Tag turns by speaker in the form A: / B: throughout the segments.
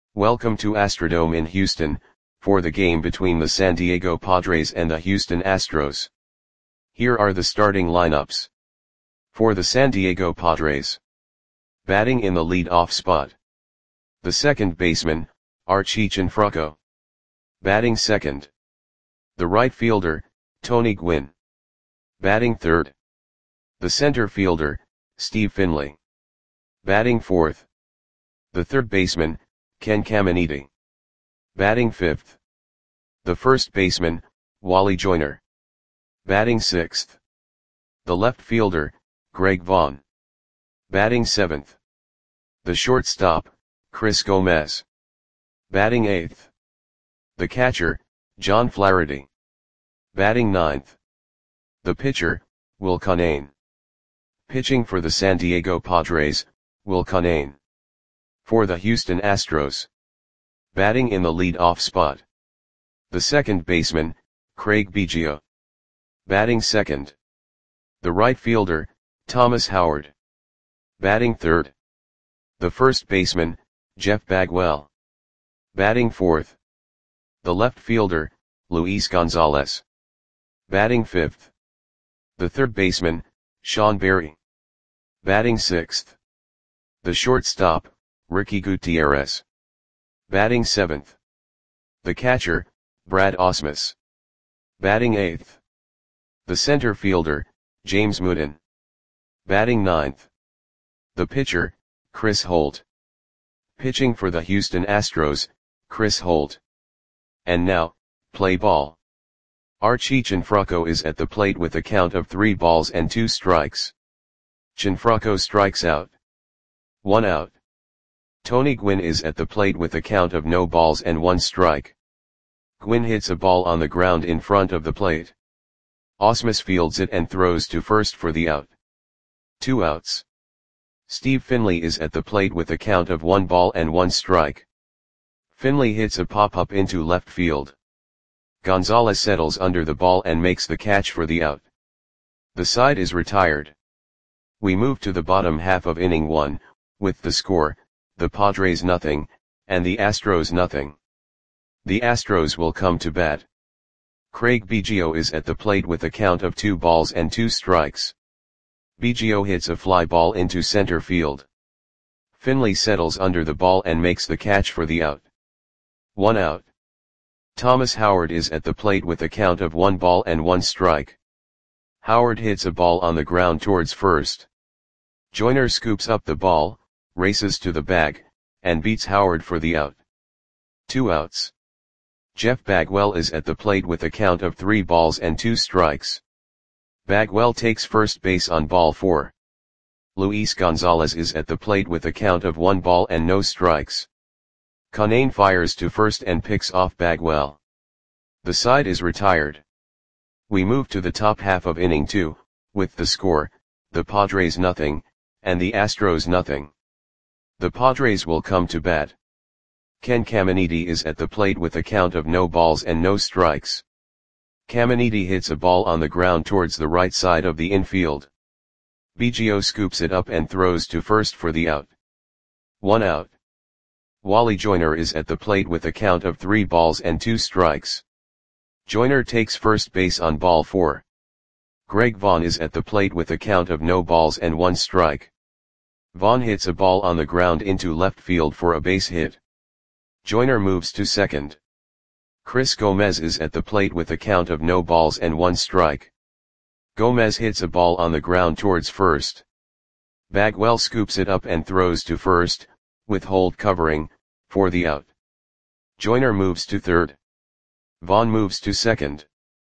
A: Welcome to Astrodome in Houston, for the game between the San Diego Padres and the Houston Astros. Here are the starting lineups. For the San Diego Padres. Batting in the lead-off spot. The second baseman, Archie Cianfrocco. Batting second. The right fielder, Tony Gwynn. Batting third. The center fielder, Steve Finley. Batting fourth. The third baseman, Ken Caminiti. Batting fifth. The first baseman, Wally Joyner. Batting sixth. The left fielder, Greg Vaughn. Batting seventh. The shortstop, Chris Gomez. Batting eighth. The catcher, John Flaherty. Batting ninth. The pitcher, Will Cunnane. Pitching for the San Diego Padres, Will Cunnane. For the Houston Astros. Batting in the lead-off spot. The second baseman, Craig Biggio. Batting second. The right fielder, Thomas Howard. Batting third. The first baseman, Jeff Bagwell. Batting fourth. The left fielder, Luis Gonzalez. Batting fifth. The third baseman, Sean Berry. Batting sixth. The shortstop, Ricky Gutierrez. Batting seventh. The catcher, Brad Ausmus. Batting eighth. The center fielder, James Mooden. Batting ninth. The pitcher, Chris Holt. Pitching for the Houston Astros, Chris Holt. And now, play ball. Archie Cianfrocco is at the plate with a count of 3 balls and 2 strikes. Cianfrocco strikes out. 1 out. Tony Gwynn is at the plate with a count of no balls and 1 strike. Gwynn hits a ball on the ground in front of the plate. Ausmus fields it and throws to first for the out. 2 outs. Steve Finley is at the plate with a count of 1 ball and 1 strike. Finley hits a pop-up into left field. Gonzalez settles under the ball and makes the catch for the out. The side is retired. We move to the bottom half of inning 1, with the score, the Padres nothing, and the Astros nothing. The Astros will come to bat. Craig Biggio is at the plate with a count of 2 balls and 2 strikes. Biggio hits a fly ball into center field. Finley settles under the ball and makes the catch for the out. 1 out. Thomas Howard is at the plate with a count of 1 ball and 1 strike. Howard hits a ball on the ground towards first. Joyner scoops up the ball, races to the bag, and beats Howard for the out. 2 outs. Jeff Bagwell is at the plate with a count of 3 balls and 2 strikes. Bagwell takes first base on ball 4. Luis Gonzalez is at the plate with a count of 1 ball and no strikes. Cunnane fires to first and picks off Bagwell. The side is retired. We move to the top half of inning 2, with the score, the Padres nothing, and the Astros nothing. The Padres will come to bat. Ken Caminiti is at the plate with a count of no balls and no strikes. Caminiti hits a ball on the ground towards the right side of the infield. Biggio scoops it up and throws to first for the out. 1 out. Wally Joyner is at the plate with a count of 3 balls and 2 strikes. Joyner takes first base on ball 4. Greg Vaughn is at the plate with a count of no balls and 1 strike. Vaughn hits a ball on the ground into left field for a base hit. Joyner moves to second. Chris Gomez is at the plate with a count of no balls and 1 strike. Gomez hits a ball on the ground towards first. Bagwell scoops it up and throws to first, with Holt covering, for the out. Joyner moves to third. Vaughn moves to second.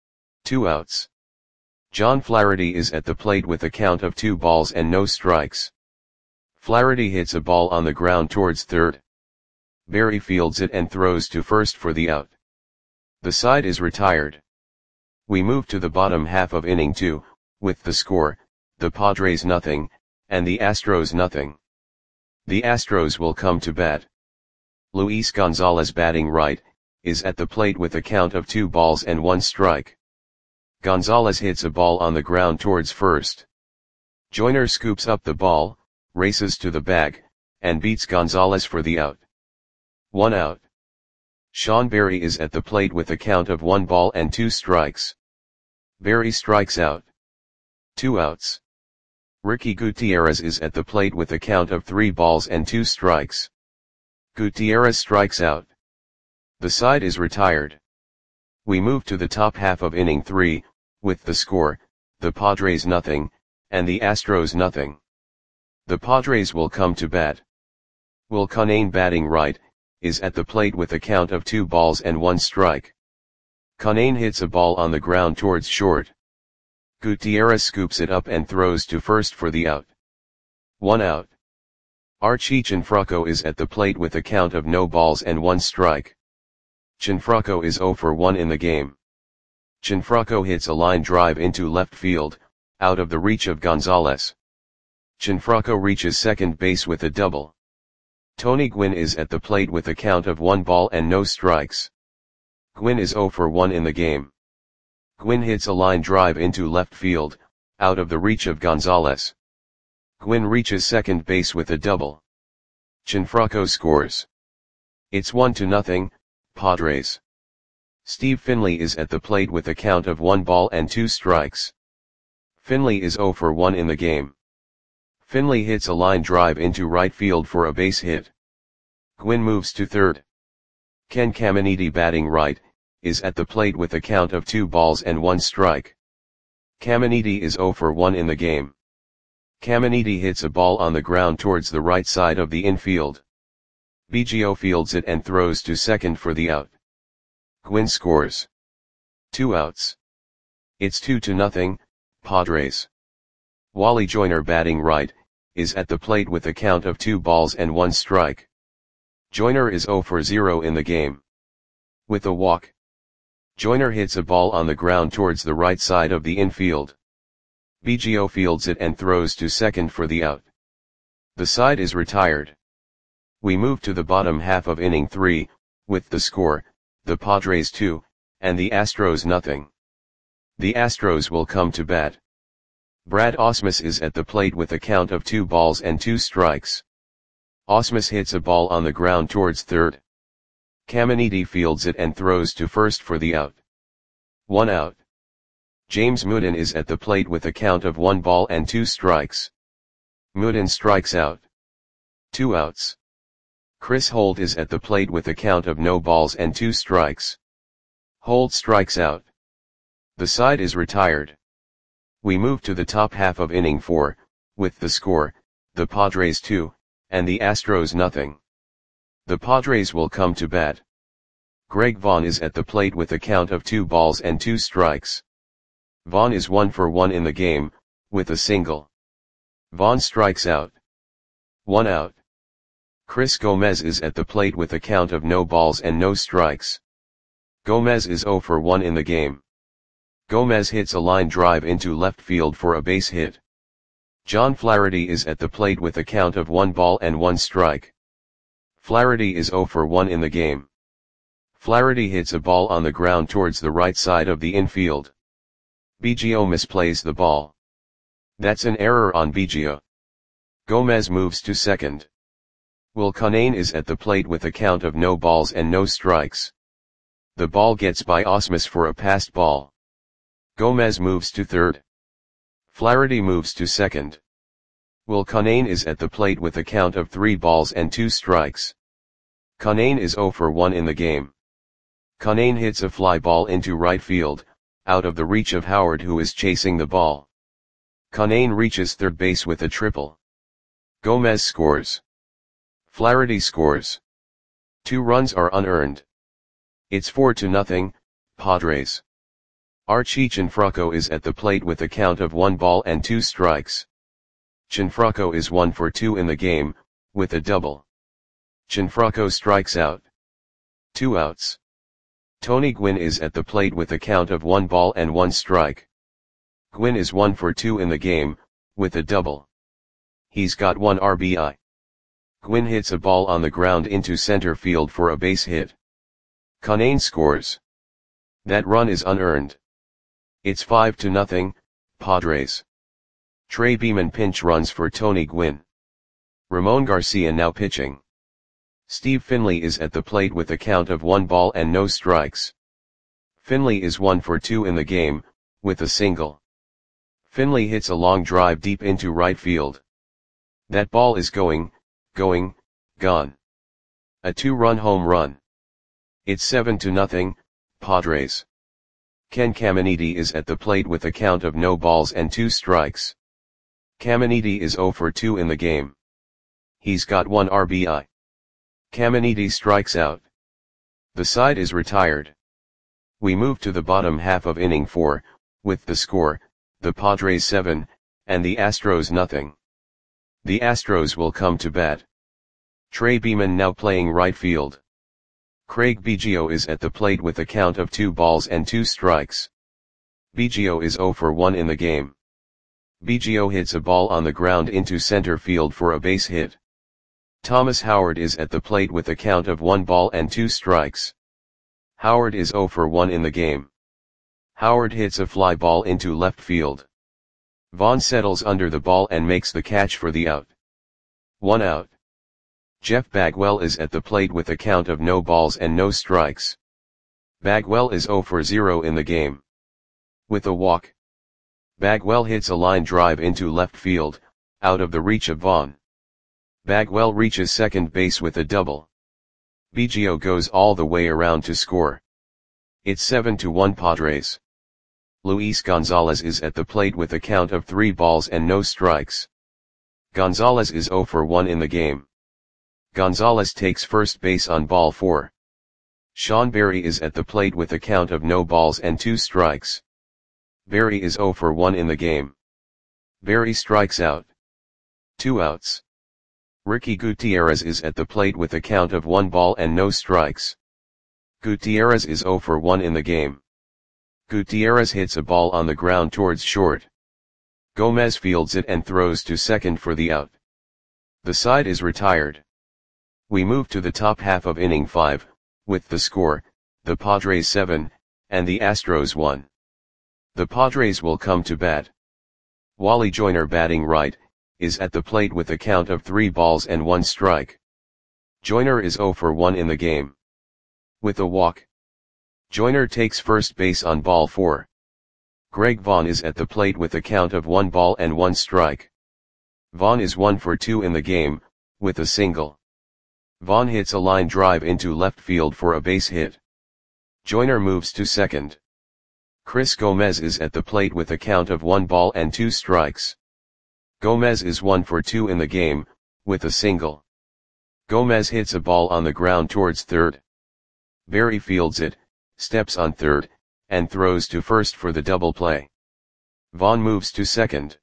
A: 2 outs. John Flaherty is at the plate with a count of 2 balls and no strikes. Flaherty hits a ball on the ground towards third. Berry fields it and throws to first for the out. The side is retired. We move to the bottom half of inning 2, with the score, the Padres nothing, and the Astros nothing. The Astros will come to bat. Luis Gonzalez batting right, is at the plate with a count of 2 balls and 1 strike. Gonzalez hits a ball on the ground towards first. Joyner scoops up the ball, races to the bag, and beats Gonzalez for the out. 1 out. Sean Berry is at the plate with a count of 1 ball and 2 strikes. Berry strikes out. 2 outs. Ricky Gutierrez is at the plate with a count of 3 balls and 2 strikes. Gutierrez strikes out. The side is retired. We move to the top half of inning 3, with the score, the Padres nothing, and the Astros nothing. The Padres will come to bat. Will Cunane, batting right, is at the plate with a count of 2 balls and 1 strike. Cunane hits a ball on the ground towards short. Gutierrez scoops it up and throws to first for the out. 1 out. Archie Cianfrocco is at the plate with a count of no balls and 1 strike. Cianfrocco is 0 for 1 in the game. Cianfrocco hits a line drive into left field, out of the reach of Gonzalez. Cianfrocco reaches second base with a double. Tony Gwynn is at the plate with a count of 1 ball and no strikes. Gwynn is 0 for 1 in the game. Gwynn hits a line drive into left field, out of the reach of Gonzalez. Gwynn reaches second base with a double. Cianfrocco scores. It's 1-0, Padres. Steve Finley is at the plate with a count of 1 ball and 2 strikes. Finley is 0 for 1 in the game. Finley hits a line drive into right field for a base hit. Gwynn moves to third. Ken Caminiti, batting right, is at the plate with a count of 2 balls and 1 strike. Caminiti is 0 for 1 in the game. Caminiti hits a ball on the ground towards the right side of the infield. Biggio fields it and throws to second for the out. Gwynn scores. 2 outs. It's 2-0, Padres. Wally Joyner, batting right, is at the plate with a count of 2 balls and 1 strike. Joyner is 0 for 0 in the game. With a walk. Joyner hits a ball on the ground towards the right side of the infield. Biggio fields it and throws to second for the out. The side is retired. We move to the bottom half of inning 3, with the score, the Padres 2, and the Astros nothing. The Astros will come to bat. Brad Ausmus is at the plate with a count of 2 balls and 2 strikes. Ausmus hits a ball on the ground towards third. Caminiti fields it and throws to first for the out. 1 out. James Mooden is at the plate with a count of 1 ball and 2 strikes. Mooden strikes out. 2 outs. Chris Holt is at the plate with a count of no balls and 2 strikes. Holt strikes out. The side is retired. We move to the top half of inning 4, with the score, the Padres 2, and the Astros nothing. The Padres will come to bat. Greg Vaughn is at the plate with a count of 2 balls and 2 strikes. Vaughn is 1 for 1 in the game, with a single. Vaughn strikes out. 1 out. Chris Gomez is at the plate with a count of no balls and no strikes. Gomez is 0 for 1 in the game. Gomez hits a line drive into left field for a base hit. John Flaherty is at the plate with a count of 1 ball and 1 strike. Flaherty is 0 for 1 in the game. Flaherty hits a ball on the ground towards the right side of the infield. Biggio misplays the ball. That's an error on Biggio. Gomez moves to second. Will Cunane is at the plate with a count of no balls and no strikes. The ball gets by Ausmus for a passed ball. Gomez moves to third. Flaherty moves to second. Will Cunane is at the plate with a count of 3 balls and 2 strikes. Cunane is 0 for 1 in the game. Cunane hits a fly ball into right field, out of the reach of Howard, who is chasing the ball. Cunane reaches third base with a triple. Gomez scores. Flaherty scores. 2 runs are unearned. It's 4-0, Padres. Archie Cianfrocco is at the plate with a count of 1 ball and 2 strikes. Cianfrocco is 1 for 2 in the game, with a double. Cianfrocco strikes out. 2 outs. Tony Gwynn is at the plate with a count of 1 ball and 1 strike. Gwynn is 1 for 2 in the game, with a double. He's got 1 RBI. Gwynn hits a ball on the ground into center field for a base hit. Cunane scores. That run is unearned. It's 5-0, Padres. Trey Beeman pinch runs for Tony Gwynn. Ramon Garcia now pitching. Steve Finley is at the plate with a count of 1 ball and no strikes. Finley is 1 for 2 in the game, with a single. Finley hits a long drive deep into right field. That ball is going, gone. A 2-run home run. It's 7-0, Padres. Ken Caminiti is at the plate with a count of no balls and 2 strikes. Caminiti is 0 for 2 in the game. He's got 1 RBI. Caminiti strikes out. The side is retired. We move to the bottom half of inning 4, with the score, the Padres 7, and the Astros nothing. The Astros will come to bat. Trey Beeman now playing right field. Craig Biggio is at the plate with a count of 2 balls and 2 strikes. Biggio is 0 for 1 in the game. Biggio hits a ball on the ground into center field for a base hit. Thomas Howard is at the plate with a count of 1 ball and 2 strikes. Howard is 0 for 1 in the game. Howard hits a fly ball into left field. Vaughn settles under the ball and makes the catch for the out. 1 out. Jeff Bagwell is at the plate with a count of no balls and no strikes. Bagwell is 0 for 0 in the game. With a walk. Bagwell hits a line drive into left field, out of the reach of Vaughn. Bagwell reaches second base with a double. Biggio goes all the way around to score. It's 7-1 Padres. Luis Gonzalez is at the plate with a count of 3 balls and no strikes. Gonzalez is 0 for 1 in the game. Gonzalez takes first base on ball 4. Sean Berry is at the plate with a count of no balls and 2 strikes. Berry is 0 for 1 in the game. Berry strikes out. 2 outs. Ricky Gutierrez is at the plate with a count of 1 ball and no strikes. Gutierrez is 0 for 1 in the game. Gutierrez hits a ball on the ground towards short. Gomez fields it and throws to second for the out. The side is retired. We move to the top half of inning 5, with the score, the Padres 7, and the Astros 1. The Padres will come to bat. Wally Joyner batting right, is at the plate with a count of 3 balls and 1 strike. Joyner is 0 for 1 in the game. With a walk. Joyner takes first base on ball 4. Greg Vaughn is at the plate with a count of 1 ball and 1 strike. Vaughn is 1 for 2 in the game, with a single. Vaughn hits a line drive into left field for a base hit. Joyner moves to second. Chris Gomez is at the plate with a count of 1 ball and 2 strikes. Gomez is 1 for 2 in the game, with a single. Gomez hits a ball on the ground towards third. Berry fields it, steps on third, and throws to first for the double play. Vaughn moves to second.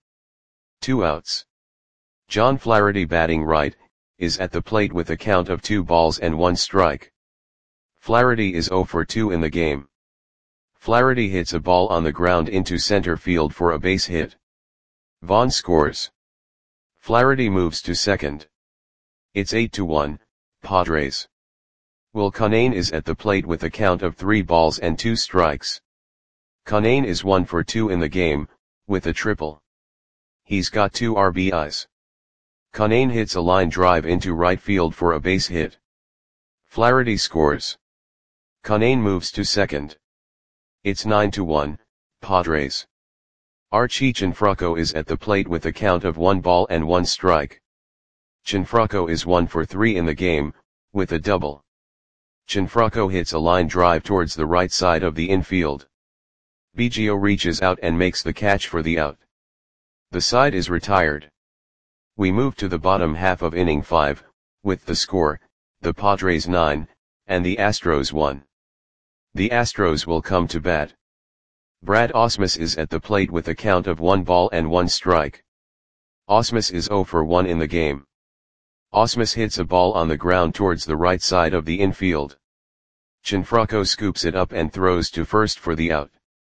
A: 2 outs. John Flaherty batting right, is at the plate with a count of 2 balls and 1 strike. Flaherty is 0 for 2 in the game. Flaherty hits a ball on the ground into center field for a base hit. Vaughn scores. Flaherty moves to second. It's 8-1, Padres. Will Cunane is at the plate with a count of 3 balls and 2 strikes. Cunane is 1 for 2 in the game, with a triple. He's got 2 RBIs. Cunane hits a line drive into right field for a base hit. Flaherty scores. Cunane moves to second. It's 9-1, Padres. Archie Cianfrocco is at the plate with a count of 1 ball and 1 strike. Cianfrocco is 1 for 3 in the game, with a double. Cianfrocco hits a line drive towards the right side of the infield. Biggio reaches out and makes the catch for the out. The side is retired. We move to the bottom half of inning 5, with the score, the Padres 9, and the Astros 1. The Astros will come to bat. Brad Ausmus is at the plate with a count of 1 ball and 1 strike. Ausmus is 0 for 1 in the game. Ausmus hits a ball on the ground towards the right side of the infield. Cianfrocco scoops it up and throws to first for the out.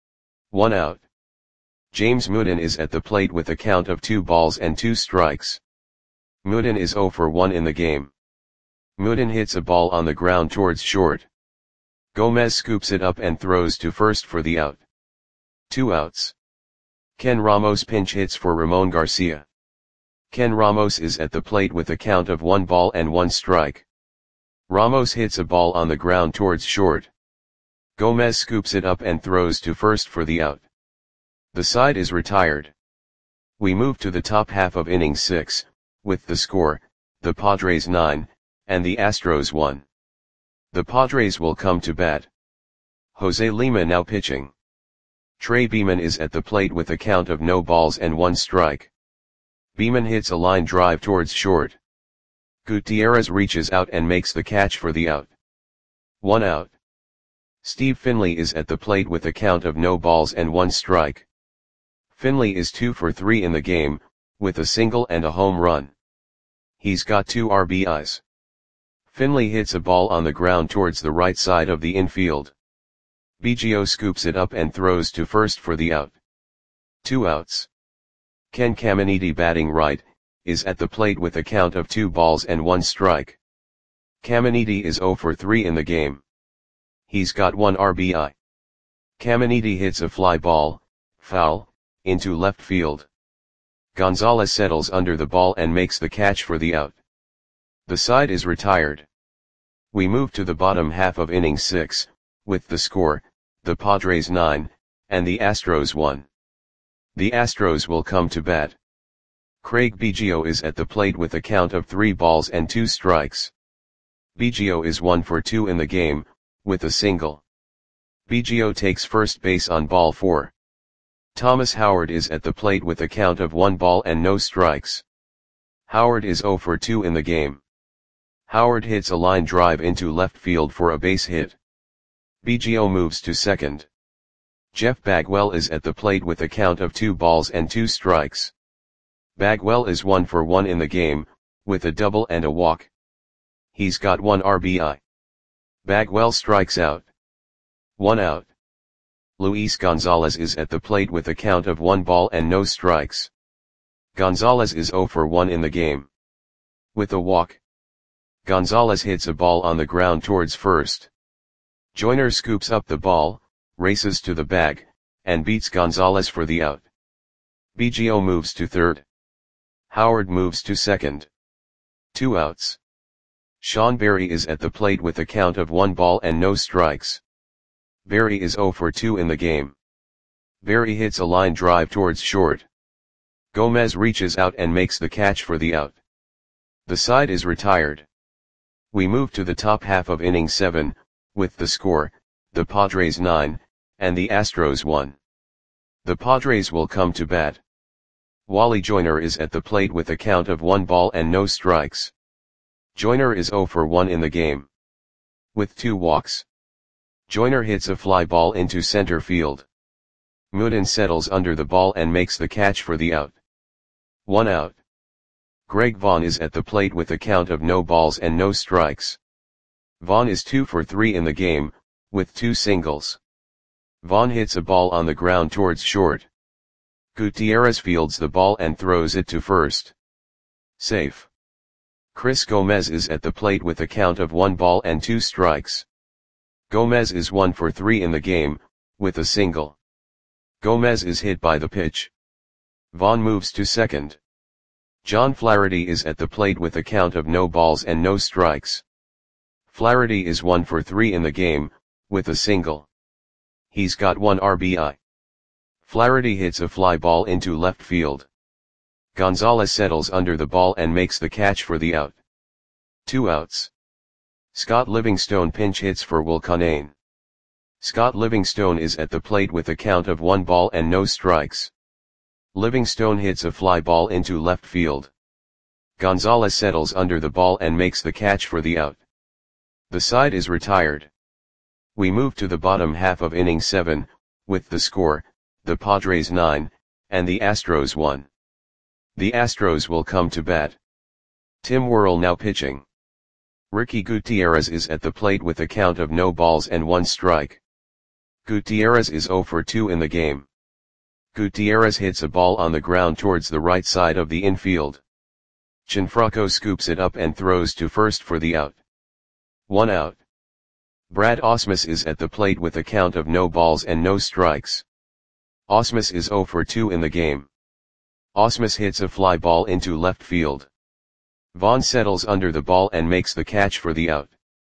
A: 1 out. James Mooden is at the plate with a count of 2 balls and 2 strikes. Mooden is 0 for 1 in the game. Mooden hits a ball on the ground towards short. Gomez scoops it up and throws to first for the out. 2 outs. Ken Ramos pinch hits for Ramon Garcia. Ken Ramos is at the plate with a count of 1 ball and 1 strike. Ramos hits a ball on the ground towards short. Gomez scoops it up and throws to first for the out. The side is retired. We move to the top half of inning 6, with the score, the Padres 9, and the Astros 1. The Padres will come to bat. Jose Lima now pitching. Trey Beeman is at the plate with a count of no balls and 1 strike. Beeman hits a line drive towards short. Gutierrez reaches out and makes the catch for the out. 1 out. Steve Finley is at the plate with a count of no balls and 1 strike. Finley is 2 for 3 in the game, with a single and a home run. He's got 2 RBIs. Finley hits a ball on the ground towards the right side of the infield. Biggio scoops it up and throws to first for the out. 2 outs. Ken Caminiti, batting right, is at the plate with a count of 2 balls and 1 strike. Caminiti is 0 for 3 in the game. He's got 1 RBI. Caminiti hits a fly ball, foul, into left field. Gonzalez settles under the ball and makes the catch for the out. The side is retired. We move to the bottom half of inning 6, with the score, the Padres 9, and the Astros 1. The Astros will come to bat. Craig Biggio is at the plate with a count of 3 balls and 2 strikes. Biggio is 1 for 2 in the game, with a single. Biggio takes first base on ball 4. Thomas Howard is at the plate with a count of 1 ball and no strikes. Howard is 0 for 2 in the game. Howard hits a line drive into left field for a base hit. Biggio moves to second. Jeff Bagwell is at the plate with a count of 2 balls and 2 strikes. Bagwell is 1 for 1 in the game, with a double and a walk. He's got 1 RBI. Bagwell strikes out. 1 out. Luis Gonzalez is at the plate with a count of 1 ball and no strikes. Gonzalez is 0 for 1 in the game. With a walk. Gonzalez hits a ball on the ground towards first. Joyner scoops up the ball, races to the bag, and beats Gonzalez for the out. Biggio moves to third. Howard moves to second. 2 outs. Sean Berry is at the plate with a count of 1 ball and no strikes. Berry is 0 for 2 in the game. Berry hits a line drive towards short. Gomez reaches out and makes the catch for the out. The side is retired. We move to the top half of inning 7, with the score, the Padres 9, and the Astros 1. The Padres will come to bat. Wally Joyner is at the plate with a count of 1 ball and no strikes. Joyner is 0 for 1 in the game. With 2 walks. Joyner hits a fly ball into center field. Mooden settles under the ball and makes the catch for the out. 1 out. Greg Vaughn is at the plate with a count of no balls and no strikes. Vaughn is 2 for 3 in the game, with 2 singles. Vaughn hits a ball on the ground towards short. Gutierrez fields the ball and throws it to first. Safe. Chris Gomez is at the plate with a count of 1 ball and 2 strikes. Gomez is 1 for 3 in the game, with a single. Gomez is hit by the pitch. Vaughn moves to second. John Flaherty is at the plate with a count of no balls and no strikes. Flaherty is 1 for 3 in the game, with a single. He's got 1 RBI. Flaherty hits a fly ball into left field. Gonzalez settles under the ball and makes the catch for the out. 2 outs. Scott Livingstone pinch hits for Will Connane. Scott Livingstone is at the plate with a count of 1 ball and no strikes. Livingstone hits a fly ball into left field. Gonzalez settles under the ball and makes the catch for the out. The side is retired. We move to the bottom half of inning 7, with the score, the Padres 9, and the Astros 1. The Astros will come to bat. Tim Worrell now pitching. Ricky Gutierrez is at the plate with a count of no balls and 1 strike. Gutierrez is 0 for 2 in the game. Gutierrez hits a ball on the ground towards the right side of the infield. Gianfranco scoops it up and throws to first for the out. 1 out. Brad Ausmus is at the plate with a count of no balls and no strikes. Ausmus is 0 for 2 in the game. Ausmus hits a fly ball into left field. Vaughn settles under the ball and makes the catch for the out.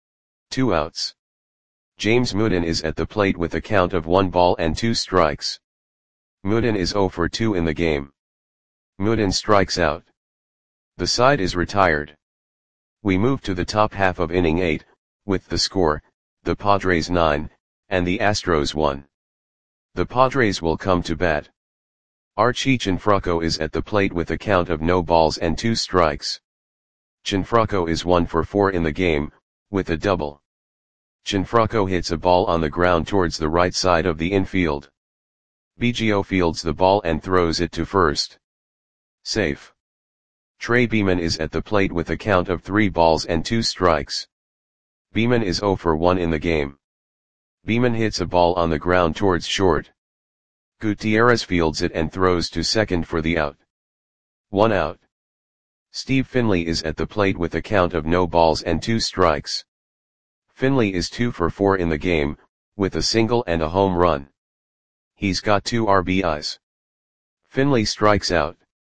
A: 2 outs. James Mooden is at the plate with a count of 1 ball and 2 strikes. Mooden is 0 for 2 in the game. Mooden strikes out. The side is retired. We move to the top half of inning 8, with the score, the Padres 9, and the Astros 1. The Padres will come to bat. Archie Cianfrocco is at the plate with a count of no balls and 2 strikes. Cianfrocco is 1 for 4 in the game, with a double. Cianfrocco hits a ball on the ground towards the right side of the infield. Biggio fields the ball and throws it to first. Safe. Trey Beeman is at the plate with a count of 3 balls and 2 strikes. Beeman is 0 for 1 in the game. Beeman hits a ball on the ground towards short. Gutierrez fields it and throws to second for the out. 1 out. Steve Finley is at the plate with a count of no balls and 2 strikes. Finley is 2 for 4 in the game, with a single and a home run. He's got 2 RBIs. Finley strikes out.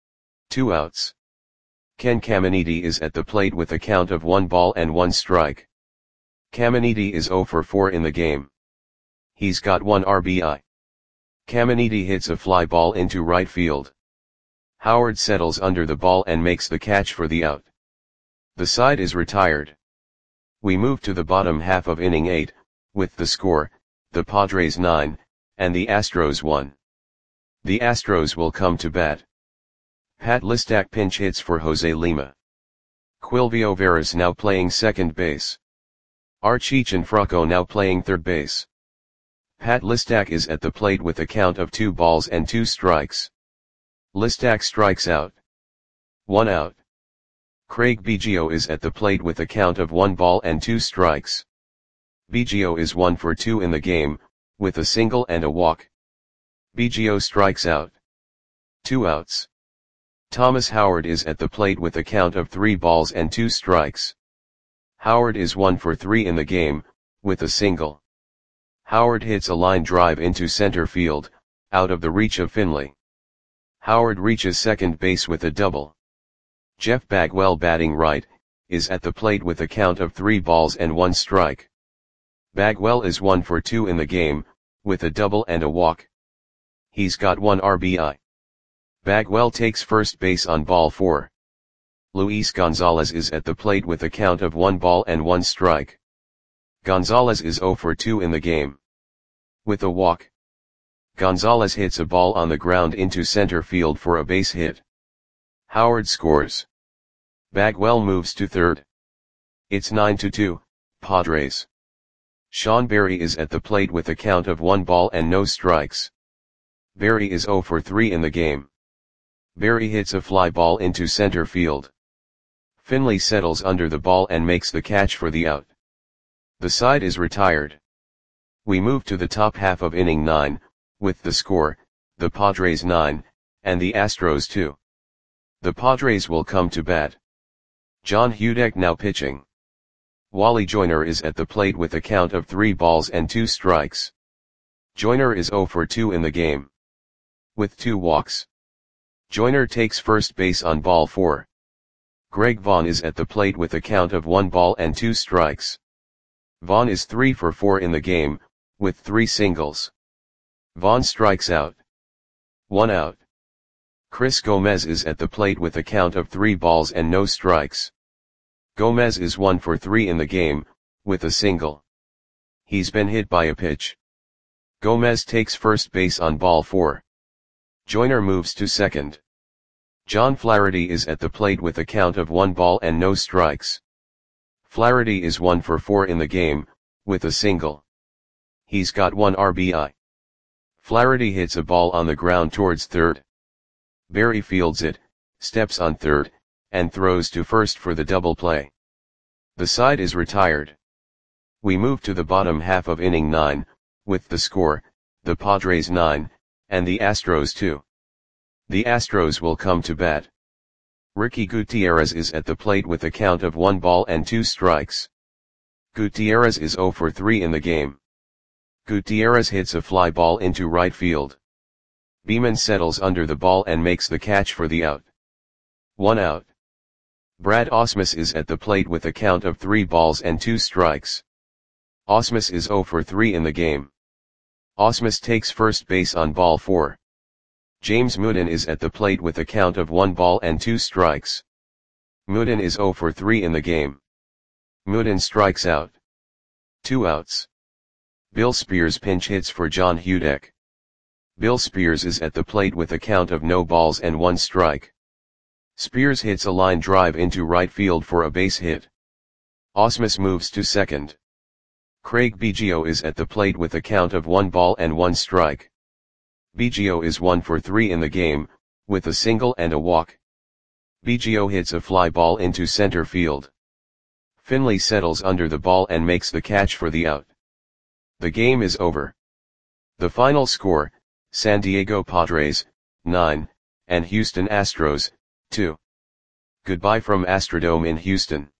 A: 2 outs. Ken Caminiti is at the plate with a count of 1 ball and 1 strike. Caminiti is 0 for 4 in the game. He's got 1 RBI. Caminiti hits a fly ball into right field. Howard settles under the ball and makes the catch for the out. The side is retired. We move to the bottom half of inning 8, with the score, the Padres 9, and the Astros 1. The Astros will come to bat. Pat Listak pinch hits for Jose Lima. Quilvio Veras now playing second base. Archie Cianfrocco now playing third base. Pat Listak is at the plate with a count of 2 balls and 2 strikes. Listak strikes out. 1 out. Craig Biggio is at the plate with a count of 1 ball and 2 strikes. Biggio is 1 for 2 in the game, with a single and a walk. Biggio strikes out. 2 outs. Thomas Howard is at the plate with a count of 3 balls and 2 strikes. Howard is 1 for 3 in the game, with a single. Howard hits a line drive into center field, out of the reach of Finley. Howard reaches second base with a double. Jeff Bagwell, batting right, is at the plate with a count of 3 balls and 1 strike. Bagwell is 1 for 2 in the game, with a double and a walk. He's got 1 RBI. Bagwell takes first base on ball 4. Luis Gonzalez is at the plate with a count of 1 ball and 1 strike. Gonzalez is 0 for 2 in the game. With a walk. Gonzalez hits a ball on the ground into center field for a base hit. Howard scores. Bagwell moves to third. It's 9-2, Padres. Sean Berry is at the plate with a count of 1 ball and no strikes. Berry is 0 for 3 in the game. Berry hits a fly ball into center field. Finley settles under the ball and makes the catch for the out. The side is retired. We move to the top half of inning 9, with the score, the Padres 9, and the Astros 2. The Padres will come to bat. John Hudek now pitching. Wally Joyner is at the plate with a count of 3 balls and 2 strikes. Joyner is 0 for 2 in the game. With 2 walks. Joyner takes first base on ball 4. Greg Vaughn is at the plate with a count of 1 ball and 2 strikes. Vaughn is 3 for 4 in the game, with 3 singles. Vaughn strikes out. 1 out. Chris Gomez is at the plate with a count of 3 balls and no strikes. Gomez is 1 for 3 in the game, with a single. He's been hit by a pitch. Gomez takes first base on ball 4. Joyner moves to second. John Flaherty is at the plate with a count of 1 ball and no strikes. Flaherty is 1 for 4 in the game, with a single. He's got 1 RBI. Flaherty hits a ball on the ground towards third. Berry fields it, steps on third, and throws to first for the double play. The side is retired. We move to the bottom half of inning 9, with the score, the Padres 9, and the Astros 2. The Astros will come to bat. Ricky Gutierrez is at the plate with a count of 1 ball and 2 strikes. Gutierrez is 0 for 3 in the game. Gutierrez hits a fly ball into right field. Beeman settles under the ball and makes the catch for the out. 1 out. Brad Ausmus is at the plate with a count of 3 balls and 2 strikes. Ausmus is 0 for 3 in the game. Ausmus takes first base on ball 4. James Mooden is at the plate with a count of 1 ball and 2 strikes. Mooden is 0 for 3 in the game. Mooden strikes out. 2 outs. Bill Spears pinch hits for John Hudek. Bill Spears is at the plate with a count of no balls and 1 strike. Spears hits a line drive into right field for a base hit. Ausmus moves to second. Craig Biggio is at the plate with a count of 1 ball and 1 strike. Biggio is 1 for 3 in the game, with a single and a walk. Biggio hits a fly ball into center field. Finley settles under the ball and makes the catch for the out. The game is over. The final score, San Diego Padres, 9, and Houston Astros, 2. Goodbye from Astrodome in Houston.